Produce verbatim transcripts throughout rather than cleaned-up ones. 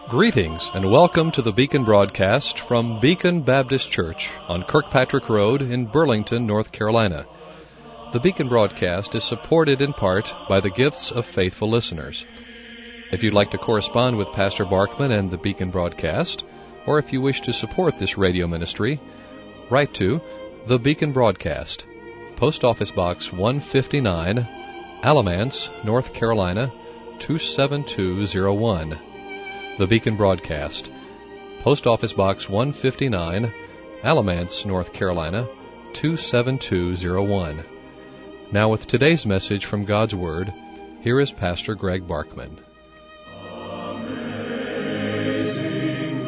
Greetings and welcome to the Beacon broadcast from Beacon Baptist Church on Kirkpatrick Road in Burlington, North Carolina. The Beacon broadcast is supported in part by the gifts of faithful listeners. If you'd like to correspond with Pastor Barkman and the Beacon broadcast, or if you wish to support this radio ministry, write to The Beacon Broadcast, Post Office Box one fifty-nine, Alamance, North Carolina, two seven two zero one. The Beacon Broadcast, Post Office Box one fifty-nine, Alamance, North Carolina, two seven two zero one. Now with today's message from God's Word, here is Pastor Greg Barkman. Amazing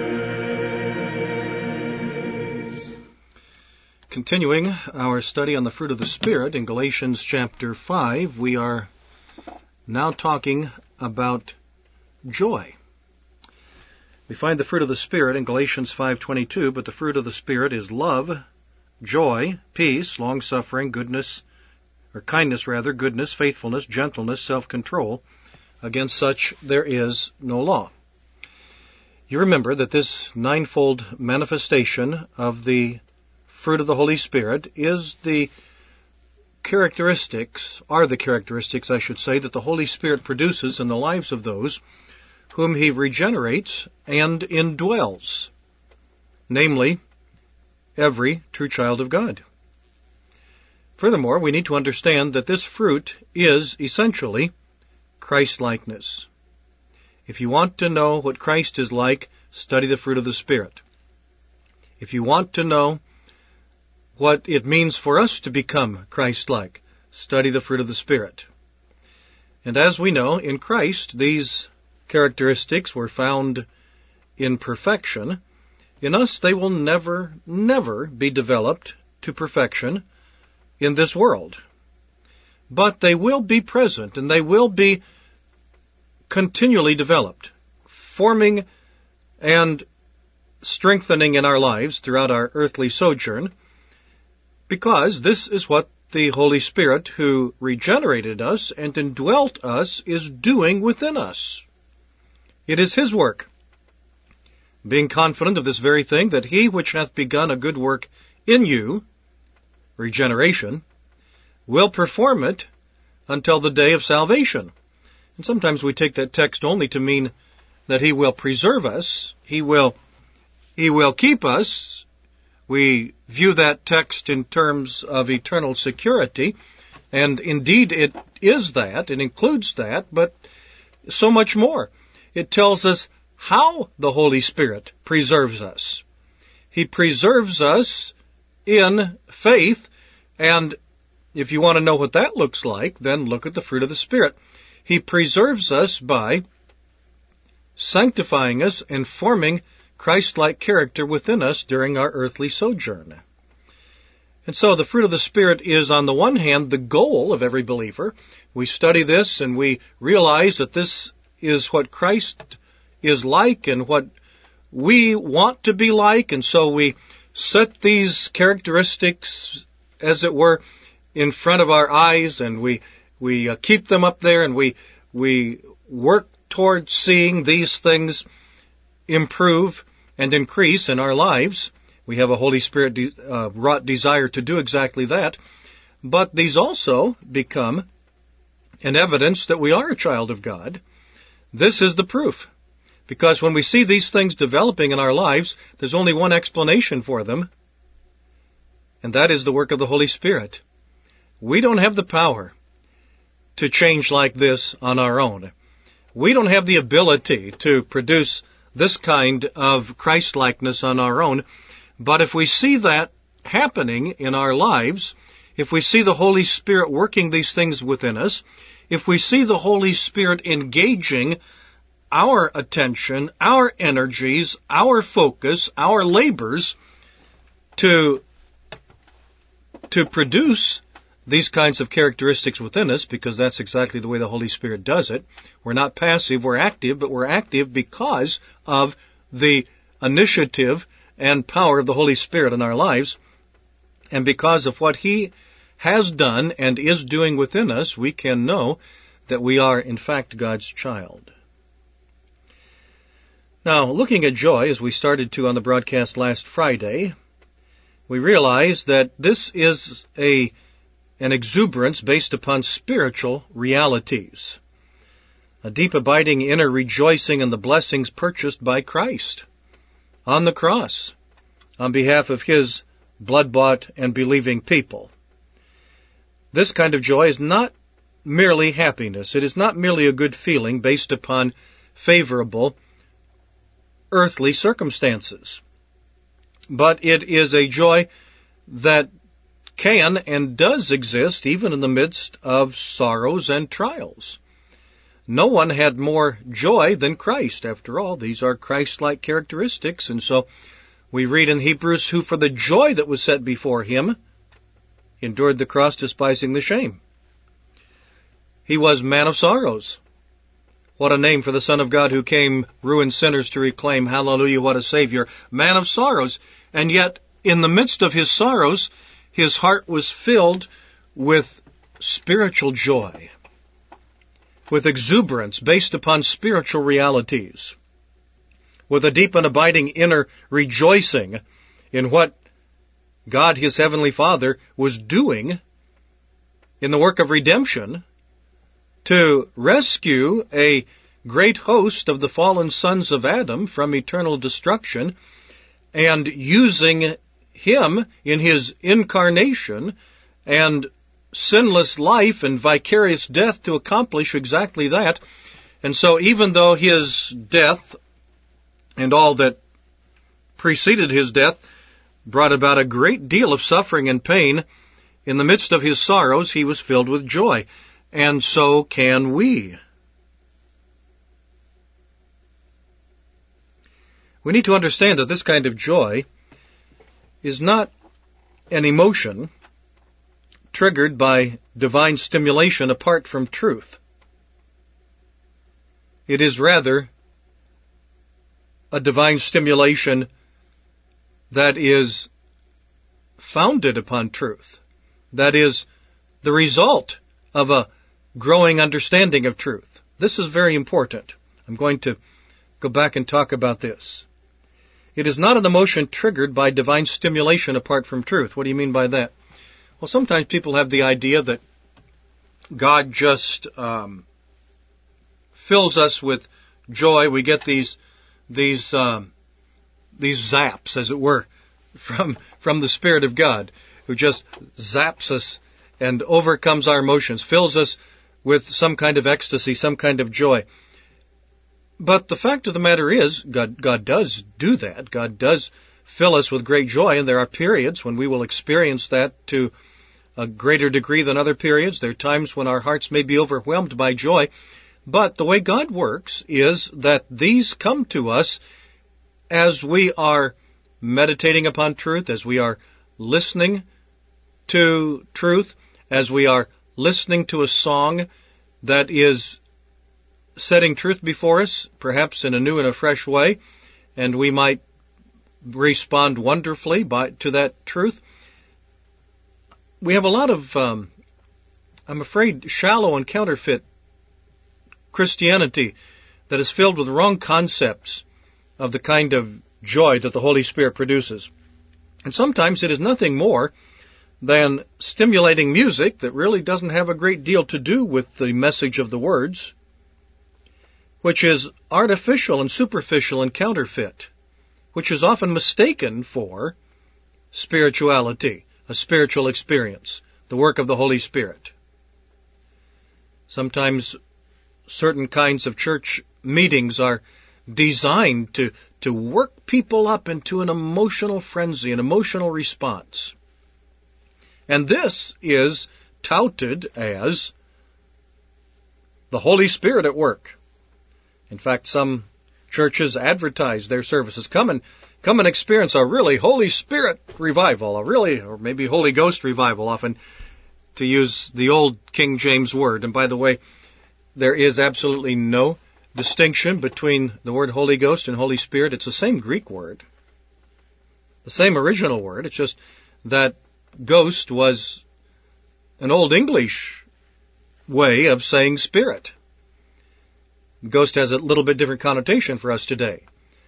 Grace. Continuing our study on the fruit of the Spirit in Galatians chapter five, we are now talking about joy. We find the fruit of the Spirit in Galatians five twenty-two, but the fruit of the Spirit is love, joy, peace, long-suffering, goodness, or kindness rather, goodness, faithfulness, gentleness, self-control. Against such there is no law. You remember that this ninefold manifestation of the fruit of the Holy Spirit is the characteristics, are the characteristics, I should say, that the Holy Spirit produces in the lives of those whom He regenerates and indwells, namely, every true child of God. Furthermore, we need to understand that this fruit is essentially Christ-likeness. If you want to know what Christ is like, study the fruit of the Spirit. If you want to know what it means for us to become Christ-like, study the fruit of the Spirit. And as we know, in Christ, these characteristics were found in perfection. In us, they will never, never be developed to perfection in this world. But they will be present, and they will be continually developed, forming and strengthening in our lives throughout our earthly sojourn, because this is what the Holy Spirit, who regenerated us and indwelt us, is doing within us. It is His work, being confident of this very thing, that He which hath begun a good work in you, regeneration, will perform it until the day of salvation. And sometimes we take that text only to mean that He will preserve us, He will, He will keep us. We view that text in terms of eternal security, and indeed it is that, it includes that, but so much more. It tells us how the Holy Spirit preserves us. He preserves us in faith, and if you want to know what that looks like, then look at the fruit of the Spirit. He preserves us by sanctifying us and forming Christ-like character within us during our earthly sojourn. And so the fruit of the Spirit is, on the one hand, the goal of every believer. We study this and we realize that this is what Christ is like and what we want to be like, and so we set these characteristics, as it were, in front of our eyes, and we we uh, keep them up there, and we we work towards seeing these things improve and increase in our lives. We have a Holy Spirit de- uh, wrought desire to do exactly that, but these also become an evidence that we are a child of God. This is the proof, because when we see these things developing in our lives, there's only one explanation for them, and that is the work of the Holy Spirit. We don't have the power to change like this on our own. We don't have the ability to produce this kind of Christ-likeness on our own, but if we see that happening in our lives, if we see the Holy Spirit working these things within us, if we see the Holy Spirit engaging our attention, our energies, our focus, our labors to, to produce these kinds of characteristics within us, because that's exactly the way the Holy Spirit does it. We're not passive, we're active, but we're active because of the initiative and power of the Holy Spirit in our lives, and because of what He has done and is doing within us, we can know that we are, in fact, God's child. Now, looking at joy, as we started to on the broadcast last Friday, we realize that this is a an exuberance based upon spiritual realities. A deep abiding inner rejoicing in the blessings purchased by Christ on the cross on behalf of His blood-bought and believing people. This kind of joy is not merely happiness. It is not merely a good feeling based upon favorable earthly circumstances. But it is a joy that can and does exist even in the midst of sorrows and trials. No one had more joy than Christ. After all, these are Christ-like characteristics, and so we read in Hebrews, who for the joy that was set before Him endured the cross, despising the shame. He was man of sorrows. What a name for the Son of God who came ruined sinners to reclaim. Hallelujah, what a Savior. Man of sorrows. And yet, in the midst of His sorrows, His heart was filled with spiritual joy, with exuberance based upon spiritual realities, with a deep and abiding inner rejoicing in what God, His Heavenly Father, was doing in the work of redemption to rescue a great host of the fallen sons of Adam from eternal destruction, and using Him in His incarnation and sinless life and vicarious death to accomplish exactly that. And so even though His death and all that preceded His death brought about a great deal of suffering and pain, in the midst of His sorrows, He was filled with joy. And so can we. We need to understand that this kind of joy is not an emotion triggered by divine stimulation apart from truth. It is rather a divine stimulation that is founded upon truth. That is the result of a growing understanding of truth. This is very important. I'm going to go back and talk about this. It is not an emotion triggered by divine stimulation apart from truth. What do you mean by that? Well, sometimes people have the idea that God just um, fills us with joy. We get these these um, these zaps, as it were, from from the Spirit of God, who just zaps us and overcomes our emotions, fills us with some kind of ecstasy, some kind of joy. But the fact of the matter is, God, God does do that. God does fill us with great joy, and there are periods when we will experience that to a greater degree than other periods. There are times when our hearts may be overwhelmed by joy. But the way God works is that these come to us as we are meditating upon truth, as we are listening to truth, as we are listening to a song that is setting truth before us, perhaps in a new and a fresh way, and we might respond wonderfully by, to that truth. We have a lot of, um, I'm afraid, shallow and counterfeit Christianity that is filled with wrong concepts of the kind of joy that the Holy Spirit produces. And sometimes it is nothing more than stimulating music that really doesn't have a great deal to do with the message of the words, which is artificial and superficial and counterfeit, which is often mistaken for spirituality, a spiritual experience, the work of the Holy Spirit. Sometimes certain kinds of church meetings are designed to, to work people up into an emotional frenzy, an emotional response. And this is touted as the Holy Spirit at work. In fact, some churches advertise their services. Come and come and experience a really Holy Spirit revival, a really, or maybe Holy Ghost revival, often to use the old King James word. And by the way, there is absolutely no distinction between the word Holy Ghost and Holy Spirit. It's the same Greek word, the same original word. It's just that ghost was an Old English way of saying spirit. Ghost has a little bit different connotation for us today.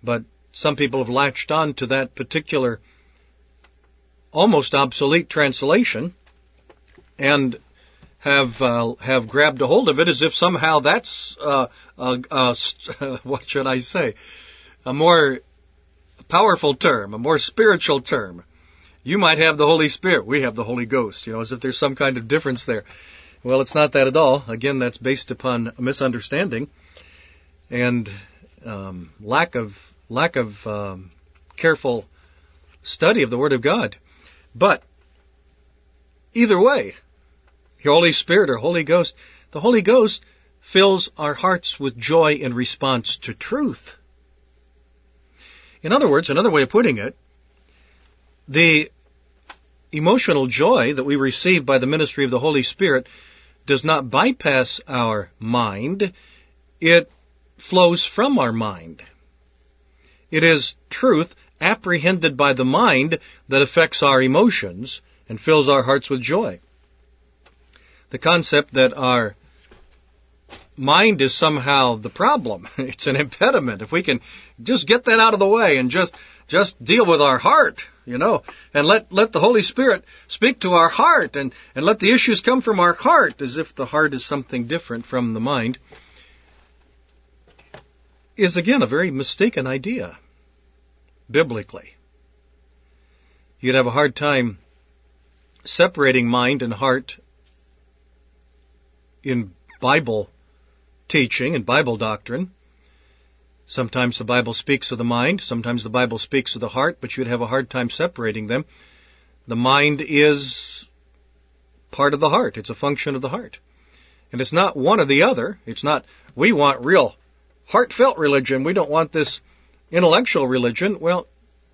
But some people have latched on to that particular almost obsolete translation and have uh, have grabbed a hold of it as if somehow that's uh, uh, uh, what should I say, a more powerful term, a more spiritual term. You might have the Holy Spirit, we have the Holy Ghost, you know, as if there's some kind of difference there. Well, it's not that at all. Again, that's based upon a misunderstanding and um, lack of lack of um, careful study of the Word of God. But either way, your Holy Spirit or Holy Ghost, the Holy Ghost fills our hearts with joy in response to truth. In other words, another way of putting it, the emotional joy that we receive by the ministry of the Holy Spirit does not bypass our mind. It flows from our mind. It is truth apprehended by the mind that affects our emotions and fills our hearts with joy. The concept that our mind is somehow the problem, it's an impediment. If we can just get that out of the way and just just deal with our heart, you know, and let, let the Holy Spirit speak to our heart and, and let the issues come from our heart, as if the heart is something different from the mind, is again a very mistaken idea, biblically. You'd have a hard time separating mind and heart in Bible teaching and Bible doctrine. Sometimes the Bible speaks of the mind, sometimes the Bible speaks of the heart, but you'd have a hard time separating them. The mind is part of the heart. It's a function of the heart. And it's not one or the other. It's not, we want real heartfelt religion. We don't want this intellectual religion. Well,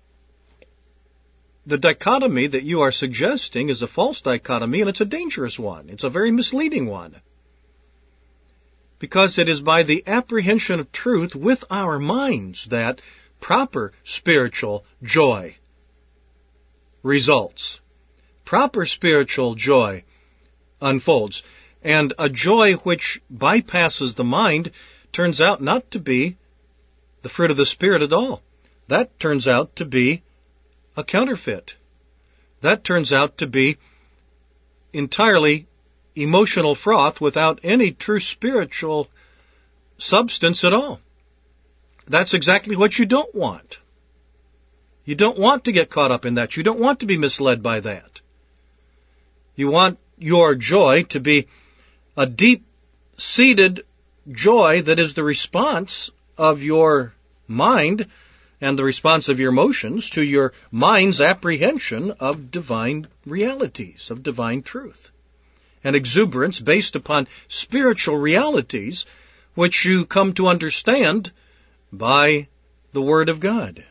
the dichotomy that you are suggesting is a false dichotomy, and it's a dangerous one. It's a very misleading one. Because it is by the apprehension of truth with our minds that proper spiritual joy results. Proper spiritual joy unfolds. And a joy which bypasses the mind turns out not to be the fruit of the Spirit at all. That turns out to be a counterfeit. That turns out to be entirely emotional froth without any true spiritual substance at all. That's exactly what you don't want. You don't want to get caught up in that. You don't want to be misled by that. You want your joy to be a deep-seated joy that is the response of your mind and the response of your emotions to your mind's apprehension of divine realities, of divine truth. An exuberance based upon spiritual realities which you come to understand by the Word of God.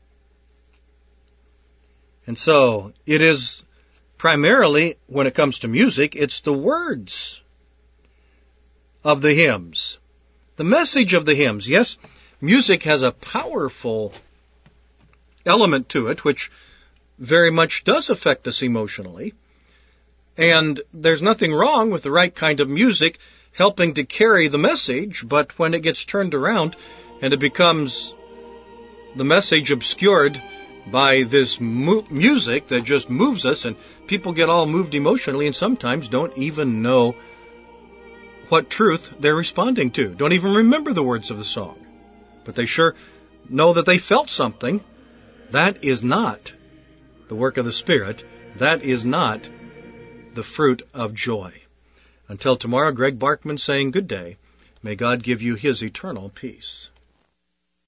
And so, it is primarily, when it comes to music, it's the words of the hymns. The message of the hymns. Yes, music has a powerful element to it which very much does affect us emotionally. And there's nothing wrong with the right kind of music helping to carry the message, but when it gets turned around and it becomes the message obscured by this mu- music that just moves us, and people get all moved emotionally and sometimes don't even know what truth they're responding to, don't even remember the words of the song, but they sure know that they felt something. That is not the work of the Spirit. That is not the fruit of joy. Until tomorrow, Greg Barkman saying good day. May God give you His eternal peace.